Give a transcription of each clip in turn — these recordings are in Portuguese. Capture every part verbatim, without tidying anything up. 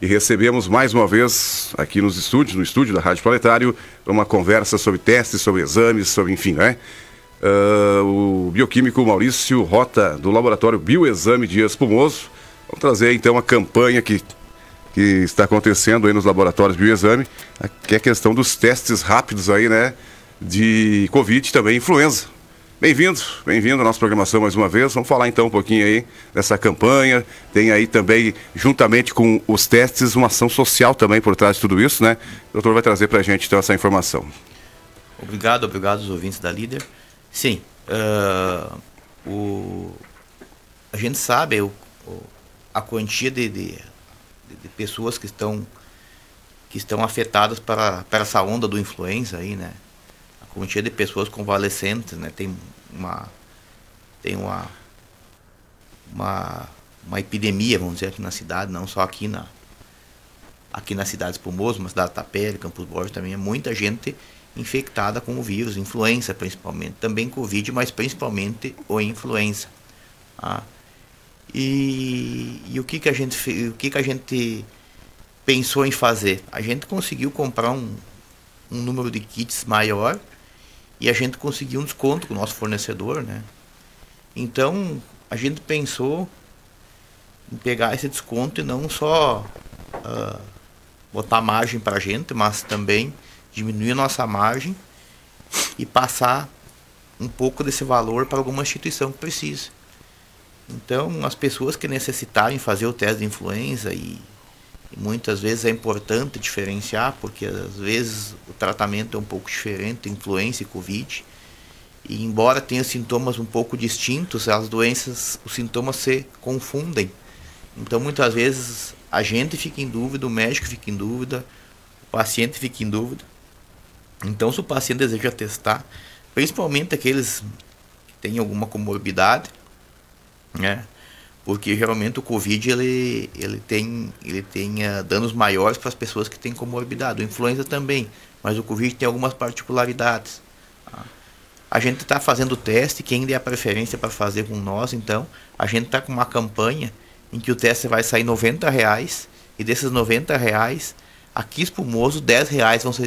E recebemos mais uma vez aqui nos estúdios, no estúdio da Rádio Planetário, uma conversa sobre testes, sobre exames, sobre enfim, né? Uh, o bioquímico Maurício Rota, do Laboratório Bioexame de Espumoso. Vamos trazer então a campanha que, que está acontecendo aí nos laboratórios Bioexame, que é a questão dos testes rápidos aí, né? De Covid e também influenza. Bem-vindo, bem-vindo à nossa programação mais uma vez. Vamos falar então um pouquinho aí dessa campanha. Tem aí também, juntamente com os testes, uma ação social também por trás de tudo isso, né? O doutor vai trazer para a gente então essa informação. Obrigado, obrigado aos ouvintes da Líder. Sim, uh, o, a gente sabe o, o, a quantia de, de, de pessoas que estão, que estão afetadas para, para essa onda do influenza aí, né? A quantia de pessoas convalescentes, né? Tem uma tem uma, uma uma epidemia, vamos dizer, aqui na cidade, não só aqui na aqui na cidade de Espumoso, mas cidade de Tapera, Campos Borges também, é muita gente infectada com o vírus, influenza principalmente, também Covid, mas principalmente o influenza. Ah, e, e o que que a gente o que que a gente pensou em fazer? A gente conseguiu comprar um, um número de kits maior e a gente conseguiu um desconto com o nosso fornecedor, né? Então, a gente pensou em pegar esse desconto e não só uh, botar margem para a gente, mas também diminuir a nossa margem e passar um pouco desse valor para alguma instituição que precise. Então, as pessoas que necessitarem fazer o teste de influenza, e, e muitas vezes é importante diferenciar, porque às vezes o tratamento é um pouco diferente, influenza e Covid, e embora tenha sintomas um pouco distintos, as doenças, os sintomas se confundem. Então, muitas vezes a gente fica em dúvida, o médico fica em dúvida, o paciente fica em dúvida. Então, se o paciente deseja testar, principalmente aqueles que têm alguma comorbidade, né? Porque geralmente o Covid ele, ele tem, ele tem uh, danos maiores para as pessoas que têm comorbidade. O influenza também, mas o Covid tem algumas particularidades. Tá? A gente está fazendo o teste, quem der a preferência para fazer com nós, então, a gente está com uma campanha em que o teste vai sair noventa reais, e desses noventa reais, aqui Espumoso, dez reais vão ser,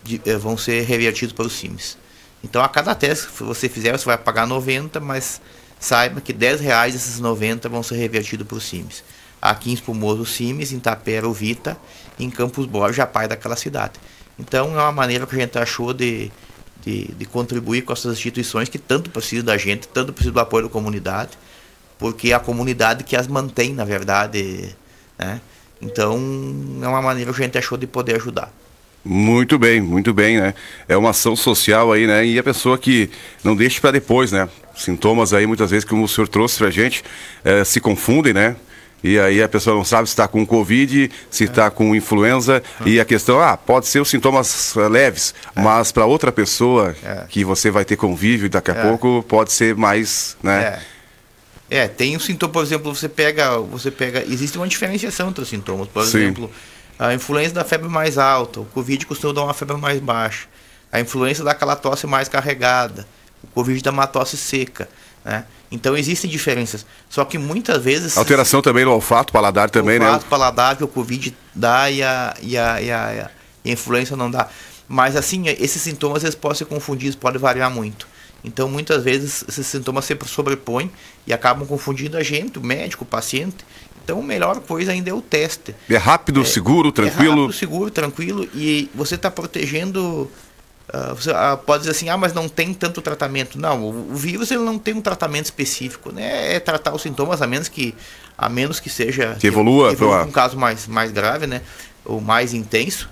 vão ser revertidos para os C I M S. Então, a cada teste que você fizer, você vai pagar noventa, mas saiba que dez reais desses noventa vão ser revertidos para os C I M S. Aqui em Espumoso, o C I M S, em Tapera, o Vita, e em Campos Borges, a pai daquela cidade. Então, é uma maneira que a gente achou de, de, de contribuir com essas instituições que tanto precisam da gente, tanto precisam do apoio da comunidade, porque é a comunidade que as mantém, na verdade, né? Então, é uma maneira que a gente achou de poder ajudar. Muito bem, muito bem, né? É uma ação social aí, né? E a pessoa que não deixe para depois, né? Sintomas aí, muitas vezes, como o senhor trouxe pra gente, é, se confundem, né? E aí a pessoa não sabe se está com Covid, se está é. com influenza, é. e a questão, ah, pode ser os sintomas leves, é. mas para outra pessoa é. que você vai ter convívio daqui a é. pouco, pode ser mais, né? É. É, tem um sintoma, por exemplo, você pega, você pega, existe uma diferenciação entre os sintomas, por Sim. exemplo, a influenza da febre mais alta, o Covid costuma dar uma febre mais baixa, a influenza dá aquela tosse mais carregada, o Covid dá uma tosse seca, né? Então existem diferenças, só que muitas vezes... Alteração também no olfato, paladar também, olfato, né? Olfato, paladar, que o Covid dá e a, e a, e a, e a influenza não dá. Mas assim, esses sintomas eles podem ser confundidos, podem variar muito. Então, muitas vezes, esses sintomas se sobrepõem e acabam confundindo a gente, o médico, o paciente. Então, a melhor coisa ainda é o teste. É rápido, é, seguro, tranquilo? É rápido, seguro, tranquilo. E você está protegendo... Uh, você uh, pode dizer assim, ah, mas não tem tanto tratamento. Não, o, o vírus ele não tem um tratamento específico, né? É tratar os sintomas, a menos que, a menos que seja... Que evolua. Que evolua um caso mais, mais grave, né? Ou mais intenso.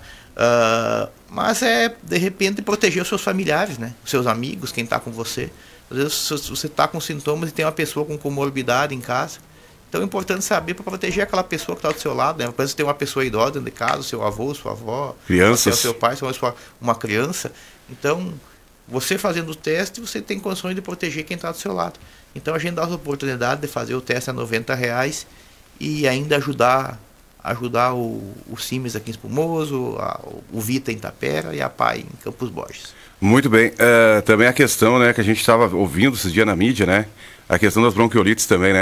Uh, mas é, de repente, proteger os seus familiares, né? Os seus amigos, quem está com você. Às vezes você está com sintomas e tem uma pessoa com comorbidade em casa. Então é importante saber para proteger aquela pessoa que está do seu lado, né? Por exemplo, você tem uma pessoa idosa dentro de casa, seu avô, sua avó, crianças, seu pai, uma criança. Então, você fazendo o teste, você tem condições de proteger quem está do seu lado. Então a gente dá a oportunidade de fazer o teste a noventa reais e ainda ajudar ajudar o, o C I M S aqui em Espumoso, a, o Vita em Tapera e a P A I em Campos Borges. Muito bem. Uh, também a questão, né, que a gente estava ouvindo esses dias na mídia, né? A questão das bronquiolites também, né?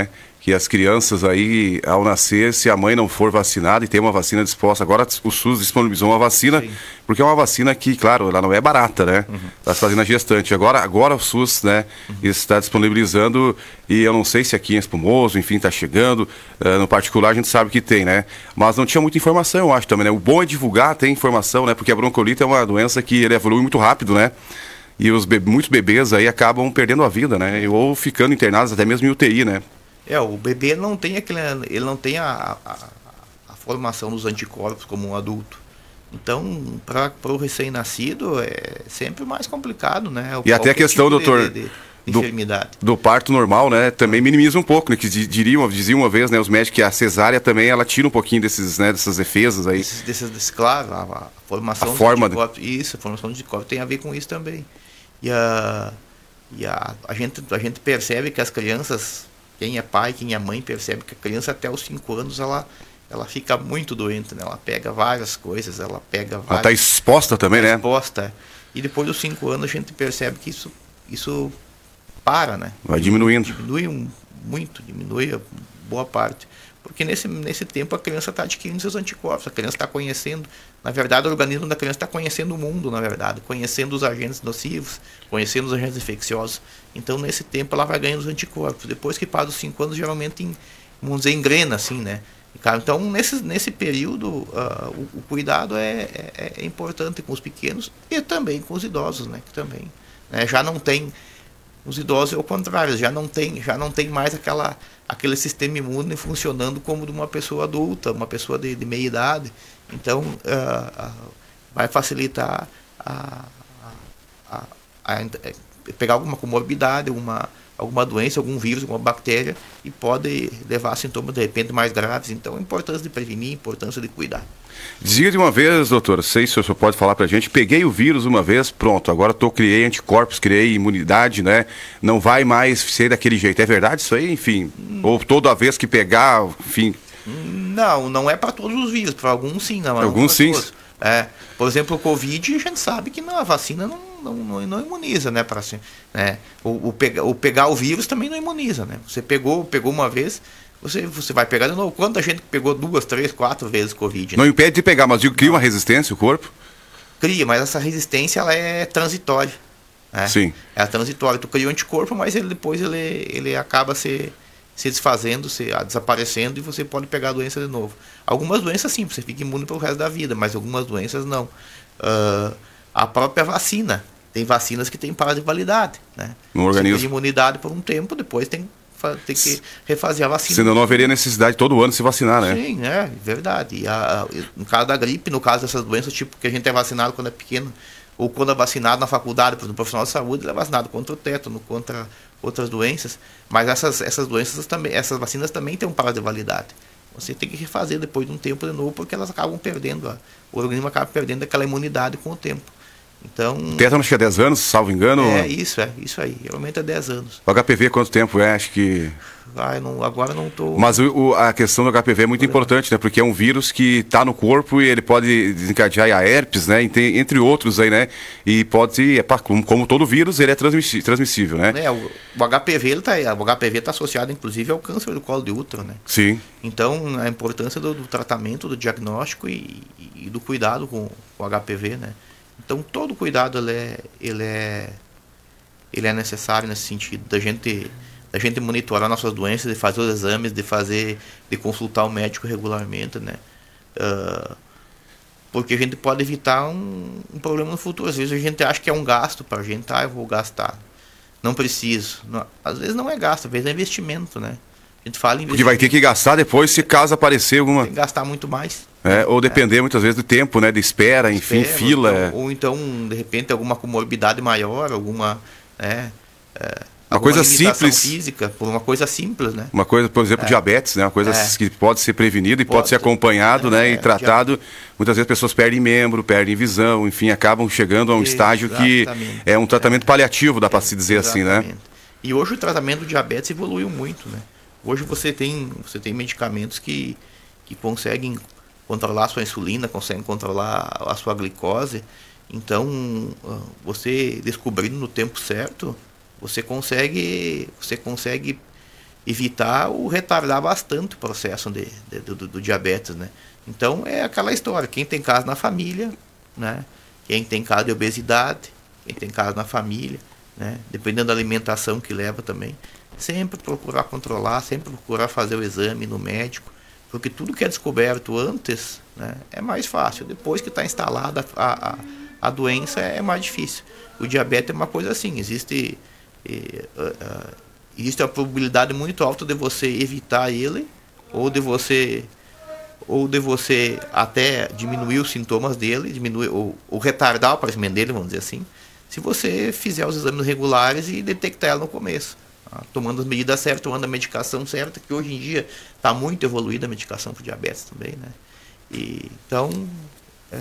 que as crianças aí, ao nascer, se a mãe não for vacinada e tem uma vacina disposta, agora o SUS disponibilizou uma vacina, Sim. porque é uma vacina que, claro, ela não é barata, né? Uhum. Está se fazendo a gestante. Agora, agora o SUS, né, uhum. está disponibilizando, e eu não sei se aqui em Espumoso, enfim, está chegando, uh, no particular a gente sabe que tem, né? Mas não tinha muita informação, eu acho também, né? O bom é divulgar, ter informação, né? Porque a bronquiolite é uma doença que ele evolui muito rápido, né? E os be- muitos bebês aí acabam perdendo a vida, né? Ou ficando internados até mesmo em U T I, né? É, o bebê não tem aquele, ele não tem a, a, a formação dos anticorpos como um adulto. Então, para o recém-nascido é sempre mais complicado, né? O, e até a questão, tipo doutor, de, de, de do, enfermidade. do parto normal, né? Também minimiza um pouco, né? Que diriam, diziam uma vez, né? Os médicos que a cesárea também, ela tira um pouquinho desses, né? Dessas defesas aí. Desses, desses, desses, claro, a, a formação a dos forma anticorpos. De... Isso, a formação dos anticorpos tem a ver com isso também. E a, e a, a, gente, a gente percebe que as crianças... Quem é pai, quem é mãe, percebe que a criança até os cinco anos, ela, ela fica muito doente, né? Ela pega várias coisas, ela pega várias... Ela está exposta também, tá né? Exposta. E depois dos cinco anos a gente percebe que isso, isso para, né? Vai diminuindo. Diminui um, muito, diminui a boa parte. Porque nesse, nesse tempo a criança está adquirindo seus anticorpos, a criança está conhecendo, na verdade o organismo da criança está conhecendo o mundo, na verdade, conhecendo os agentes nocivos, conhecendo os agentes infecciosos. Então nesse tempo ela vai ganhando os anticorpos. Depois que passa os cinco anos, geralmente, em, vamos dizer, engrena assim, né? Então nesse, nesse período uh, o, o cuidado é, é, é importante com os pequenos e também com os idosos, né? Que também, né? Já não tem... Os idosos é o contrário, já não tem, já não tem mais aquela, aquele sistema imune funcionando como de uma pessoa adulta, uma pessoa de, de meia idade. Então, uh, uh, vai facilitar a, a, a, a pegar alguma comorbidade, alguma, alguma doença, algum vírus, alguma bactéria, e pode levar a sintomas de repente mais graves. Então, a importância de prevenir, a importância de cuidar. Dizia de uma vez, doutor, sei se o senhor pode falar pra gente, peguei o vírus uma vez, pronto, agora tô, criei anticorpos, criei imunidade, né? Não vai mais ser daquele jeito. É verdade isso aí? Enfim, hum. ou toda vez que pegar, enfim... Não, não é para todos os vírus, para alguns sim. Não, alguns sim. É, por exemplo, o Covid, a gente sabe que não, a vacina não, não, não, não imuniza, né? Pra, né? O, o, pega, o pegar o vírus também não imuniza, né? Você pegou, pegou uma vez... Você, você vai pegar de novo. Quanta gente pegou duas, três, quatro vezes Covid? Né? Não impede de pegar, mas digo, cria uma resistência o corpo? Cria, mas essa resistência ela é transitória. Né? Sim. É transitória. Tu cria um anticorpo, mas ele depois ele, ele acaba se, se desfazendo, se, desaparecendo, e você pode pegar a doença de novo. Algumas doenças sim, você fica imune pelo resto da vida, mas algumas doenças não. Uh, a própria vacina. Tem vacinas que têm prazo de validade. Né? No organismo. Você tem imunidade por um tempo, depois tem tem que refazer a vacina. Senão não haveria necessidade todo ano de se vacinar, né? Sim, é verdade. E a, a, no caso da gripe, no caso dessas doenças, tipo que a gente é vacinado quando é pequeno, ou quando é vacinado na faculdade, por exemplo, profissional de saúde, ele é vacinado contra o tétano, contra outras doenças, mas essas, essas doenças também, essas vacinas também têm um prazo de validade. Você tem que refazer depois de um tempo de novo, porque elas acabam perdendo, a, o organismo acaba perdendo aquela imunidade com o tempo. Então, tétano acho que é dez anos, salvo engano. É, isso, é, isso aí. Realmente é dez anos. O H P V quanto tempo é? Acho que... Ah, não, agora não estou... Mas o, o, a questão do H P V é muito importante, né? Porque é um vírus que está no corpo e ele pode desencadear a herpes, né? Entre outros aí, né? E pode, é, como, como todo vírus, ele é transmissível, né? É, o, o H P V ele tá, o H P V está associado, inclusive, ao câncer do colo de útero, né? Sim. Então, a importância do, do tratamento, do diagnóstico e, e do cuidado com o H P V, né? Então, todo cuidado ele é, ele é, ele é necessário nesse sentido, da gente, da gente monitorar nossas doenças, de fazer os exames, de fazer, de consultar o médico regularmente, né? Uh, porque a gente pode evitar um, um problema no futuro. Às vezes a gente acha que é um gasto para a gente, ah, eu vou gastar. Não preciso. Não, às vezes não é gasto, às vezes é investimento, né? A gente fala em porque vai ter que gastar depois se caso aparecer alguma... Tem que gastar muito mais. É, ou depender é. muitas vezes do tempo, né? De espera, enfim, espera, fila. Ou então, ou então, de repente, alguma comorbidade maior, alguma... É, é, uma coisa simples. Física, por uma coisa simples, né? Uma coisa, por exemplo, é. diabetes, né? Uma coisa é. que pode ser prevenida e pode, pode ser acompanhado, é, né? E tratado. Muitas vezes pessoas perdem membro, perdem visão, enfim, acabam chegando a um estágio que é um tratamento paliativo, dá para se dizer exatamente. assim, né? E hoje o tratamento do diabetes evoluiu muito, né? Hoje você tem, você tem medicamentos que, que conseguem controlar a sua insulina, conseguem controlar a sua glicose. Então, você descobrindo no tempo certo, você consegue, você consegue evitar ou retardar bastante o processo de, de, do, do diabetes, né? Então é aquela história, quem tem caso na família, né? Quem tem caso de obesidade, quem tem caso na família, né? Dependendo da alimentação que leva também, sempre procurar controlar, sempre procurar fazer o exame no médico, porque tudo que é descoberto antes, né, é mais fácil. Depois que está instalada a, a, a doença é mais difícil. O diabetes é uma coisa assim, existe, é, é, existe a probabilidade muito alta de você evitar ele, ou de você, ou de você até diminuir os sintomas dele, diminuir, ou, ou retardar o aparecimento dele, vamos dizer assim, se você fizer os exames regulares e detectar ela no começo. Tomando as medidas certas, tomando a medicação certa, que hoje em dia está muito evoluída a medicação para o diabetes também, né? E, então, é,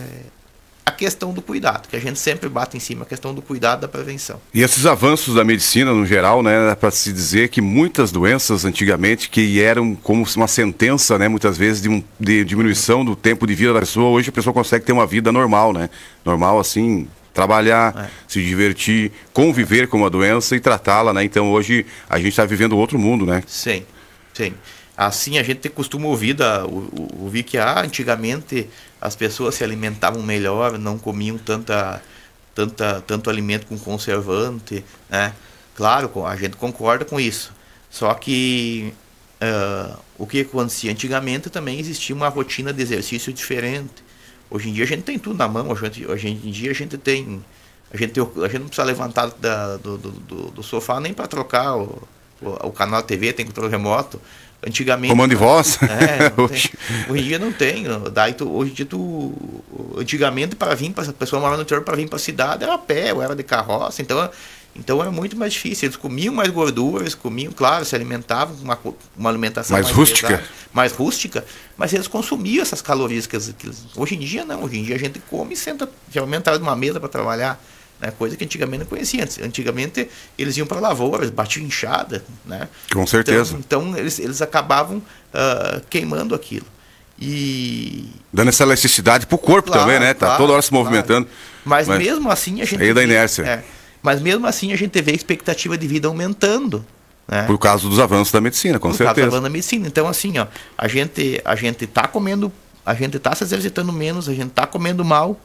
a questão do cuidado, que a gente sempre bate em cima, a questão do cuidado da prevenção. E esses avanços da medicina, no geral, né, para se dizer que muitas doenças antigamente, que eram como uma sentença, né, muitas vezes, de, um, de diminuição do tempo de vida da pessoa, hoje a pessoa consegue ter uma vida normal, né? Normal, assim... Trabalhar, é. se divertir, conviver com uma doença e tratá-la, né? Então hoje a gente está vivendo outro mundo, né? Sim, sim. Assim a gente costuma ouvir, da, ouvir que ah, antigamente as pessoas se alimentavam melhor, não comiam tanta, tanta, tanto alimento com conservante, né? Claro, a gente concorda com isso. Só que uh, o que acontecia antigamente também existia uma rotina de exercício diferente. Hoje em dia a gente tem tudo na mão, hoje, hoje em dia a gente tem, a gente, tem, a gente não precisa levantar da, do, do, do sofá nem para trocar o, o, o canal T V, tem controle remoto. Antigamente... Comando de voz? É, hoje. hoje em dia não tem. Daí tu, hoje em dia tu... Antigamente para vir, para a pessoa morar no interior para vir para a cidade era a pé, ou era de carroça, então... Então era muito mais difícil. Eles comiam mais gordura, eles comiam, claro, se alimentavam com uma, uma alimentação mais, mais rústica. Pesada, mais rústica, mas eles consumiam essas calorias que eles, que eles... Hoje em dia não, hoje em dia a gente come e senta, geralmente atrás de uma mesa para trabalhar, né? Coisa que antigamente não conhecia. Antigamente eles iam para a lavoura, eles batiam enxada, né? Com certeza. Então, então eles, eles acabavam uh, queimando aquilo. E... Dando essa elasticidade pro corpo, claro, também, né? Tá claro, toda hora se movimentando. Claro. Mas, mas mesmo assim a gente... Aí da inércia. É, Mas mesmo assim a gente vê a expectativa de vida aumentando, né? Por causa dos avanços da medicina, com Por certeza. Por causa dos avanços da medicina. Então assim, ó, a gente a gente tá comendo, a gente tá se exercitando menos, a gente tá comendo mal,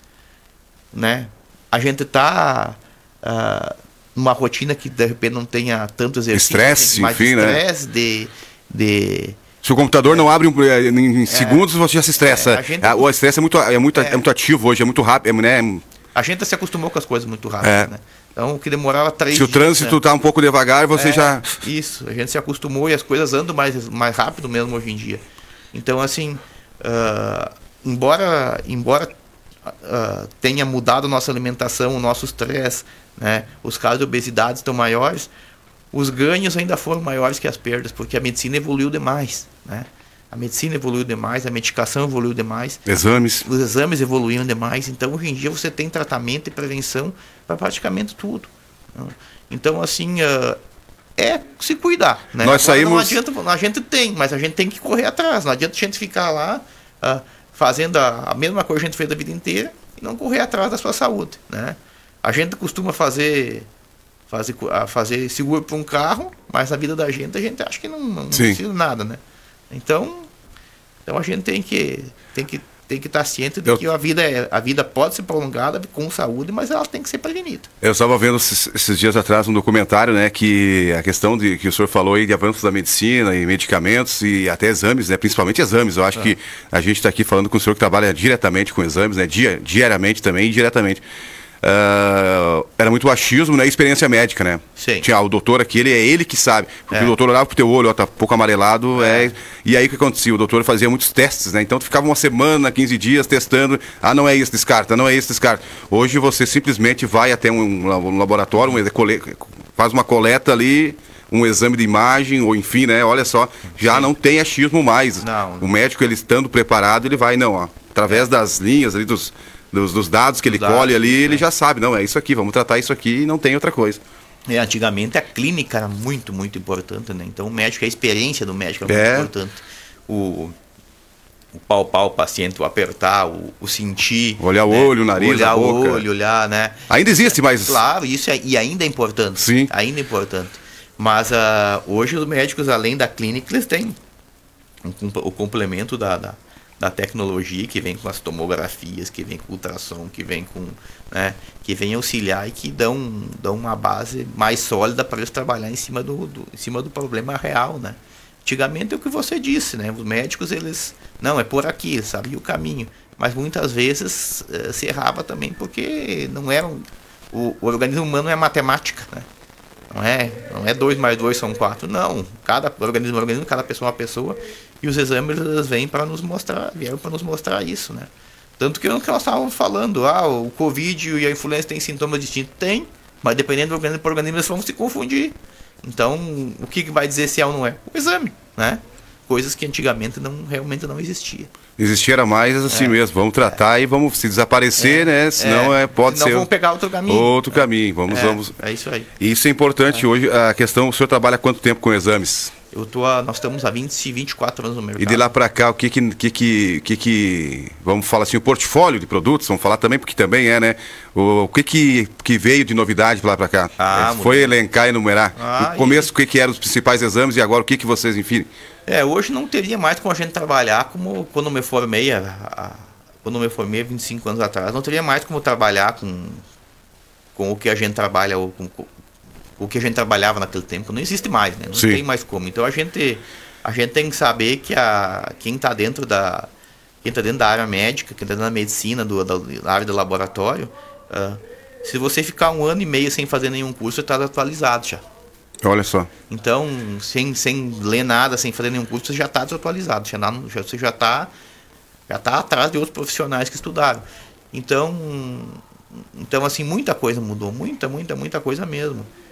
né? A gente tá uh, numa rotina que de repente não tenha tanto exercício, estresse, mais enfim, estresse, né? de, de Se o computador é. não abre um, em segundos, é, você já se estressa. É, gente, o estresse é muito, é, muito, é. é muito ativo hoje, é muito rápido, né? A gente se acostumou com as coisas muito rápido, é. né? Então, o que demorava três Se o dias, trânsito está, né, um pouco devagar, você é, já... Isso, a gente se acostumou e as coisas andam mais, mais rápido mesmo hoje em dia. Então, assim, uh, embora, embora uh, tenha mudado a nossa alimentação, o nosso estresse, né, os casos de obesidade estão maiores, os ganhos ainda foram maiores que as perdas, porque a medicina evoluiu demais, né? A medicina evoluiu demais, a medicação evoluiu demais. Exames. Os exames evoluíram demais. Então, hoje em dia, você tem tratamento e prevenção para praticamente tudo. Então, assim, uh, é se cuidar. Né? Nós Agora, saímos... Não adianta, a gente tem, mas a gente tem que correr atrás. Não adianta a gente ficar lá uh, fazendo a, a mesma coisa que a gente fez a vida inteira e não correr atrás da sua saúde. Né? A gente costuma fazer... Fazer, fazer seguro para um carro, mas na vida da gente, a gente acha que não, não precisa de nada, né? Então, então a gente tem que tem que tem que estar ciente de Eu... que a vida é, a vida pode ser prolongada com saúde, mas ela tem que ser prevenida. Eu estava vendo esses, esses dias atrás um documentário, né, que a questão de que o senhor falou aí de avanços da medicina e medicamentos e até exames, né, principalmente exames. Eu acho ah. que a gente está aqui falando com o senhor que trabalha diretamente com exames, né, dia, diariamente também e diretamente. Uh, era muito achismo, né? Experiência médica, né? Sim. Tinha o doutor aqui, ele é ele que sabe. Porque é. o doutor olhava pro teu olho, ó, tá um pouco amarelado. É. É, e aí o que acontecia? O doutor fazia muitos testes, né? Então tu ficava uma semana, quinze dias testando. Ah, não é isso, descarta, não é isso, descarta. Hoje você simplesmente vai até um, um laboratório, um, faz uma coleta ali, um exame de imagem, ou enfim, né? Olha só, já Sim. não tem achismo mais. Não. O médico, ele estando preparado, ele vai, não, ó, através das linhas ali dos. Dos, dos dados que ele dados, colhe ali, ele é. já sabe, não, é isso aqui, vamos tratar isso aqui e não tem outra coisa. É, antigamente a clínica era muito, muito importante, né? Então o médico, a experiência do médico era é. muito importante. O, o palpar o paciente, o apertar, o, o sentir. Olhar né? o olho, o nariz, olhar a boca. o olho, olhar, né? Ainda existe, mas... Claro, isso é, e ainda é importante. Sim. Ainda é importante. Mas uh, hoje os médicos, além da clínica, eles têm um, um, o complemento da, da, da tecnologia, que vem com as tomografias, que vem com o ultrassom, que vem com, né, que vem auxiliar e que dão, dão uma base mais sólida para eles trabalhar em cima do, do, em cima do problema real, né? Antigamente é o que você disse, né? Os médicos, eles, não, é por aqui, eles sabiam o caminho, mas muitas vezes uh, se errava também porque não era um, o, o organismo humano é matemática, né? Não é, não é dois mais dois são quatro, não. Cada organismo é um organismo, cada pessoa é uma pessoa. E os exames eles vêm para nos mostrar, vieram para nos mostrar isso, né? Tanto que nós estávamos falando, ah, o Covid e a influenza têm sintomas distintos. Tem, mas dependendo do organismo para organismo, eles vão se confundir. Então, o que vai dizer se é ou não é? O exame, né? Coisas que antigamente não, realmente não existia. Existia era mais assim é. mesmo, vamos tratar é. e vamos se desaparecer, é. né? Senão é. É, pode Senão ser. vamos pegar outro caminho. Outro é. caminho, vamos, é. vamos. É isso aí. Isso é importante é. hoje, a questão, o senhor trabalha há quanto tempo com exames? Eu tô a, nós estamos há vinte, vinte e quatro anos no mercado. E de lá para cá, o que que, que, que, que, que, vamos falar assim, o portfólio de produtos, vamos falar também, porque também é, né? O, o que, que, que veio de novidade de lá para cá? Ah, é, foi elencar e enumerar. Ah, no começo, e... o que, que eram os principais exames e agora o que, que vocês, enfim... É, hoje não teria mais como a gente trabalhar como quando eu me formei, a, a, quando eu me formei vinte e cinco anos atrás, não teria mais como trabalhar com, com o que a gente trabalha, ou com, com o que a gente trabalhava naquele tempo. Não existe mais, né? Não Sim. tem mais como. Então a gente, a gente tem que saber que a, quem está dentro da quem tá dentro da área médica, quem está dentro da medicina, do, da, da área do laboratório, uh, se você ficar um ano e meio sem fazer nenhum curso, você está atualizado já. Olha só. Então, sem, sem ler nada, sem fazer nenhum curso, você já está desatualizado. Já, já, você já está já tá atrás de outros profissionais que estudaram. Então, então, assim, muita coisa mudou. Muita, muita, muita coisa mesmo.